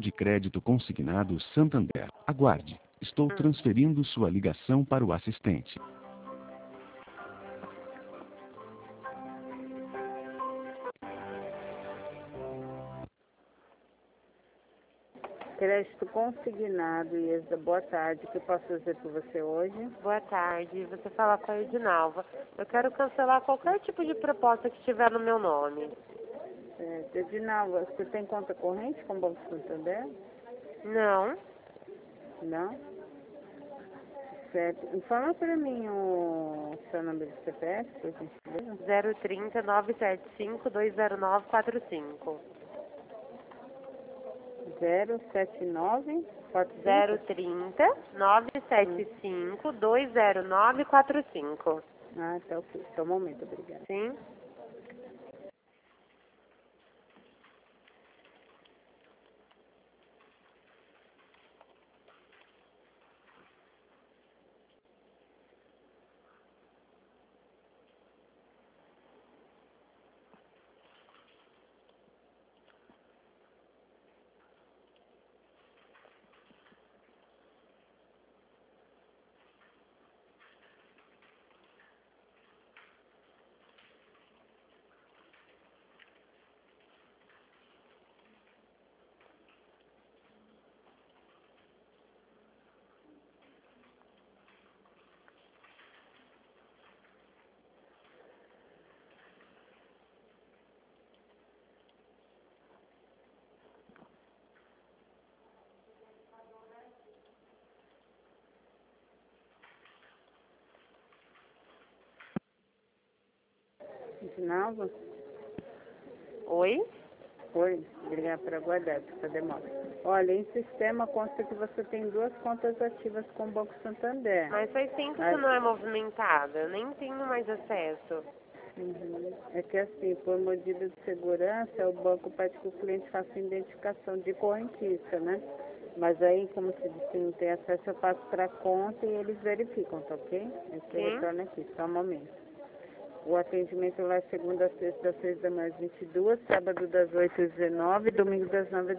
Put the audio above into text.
de crédito consignado Santander. Aguarde. Estou transferindo sua ligação para o assistente. Crédito consignado, Iesda, boa tarde. O que eu posso fazer por você hoje? Boa tarde, você fala com a Edinalva. Eu quero cancelar qualquer tipo de proposta que tiver no meu nome. Edinalva, você tem conta corrente com o Banco Santander? Não? Não? Certo. Informa para mim o seu número de CPF, por gentileza. 030 975 20945. 079 030 975 20945. Ah, tá ok. Só um momento, obrigada. Sim? Edinalva? Oi? Oi, obrigada por aguardar, essa demora. Olha, em sistema consta que você tem 2 contas ativas com o Banco Santander. Mas faz tempo que não é movimentada, eu nem tenho mais acesso. Uhum. É que assim, por medida de segurança, o banco pede que o cliente faça identificação de correntista, né? Mas aí, como se disse, não tem acesso, eu passo para a conta e eles verificam, tá ok? Você retorna aqui, só um momento. O atendimento vai segunda a sexta, das 6 da manhã às 22, sábado das 8 às 19, domingo das 9 às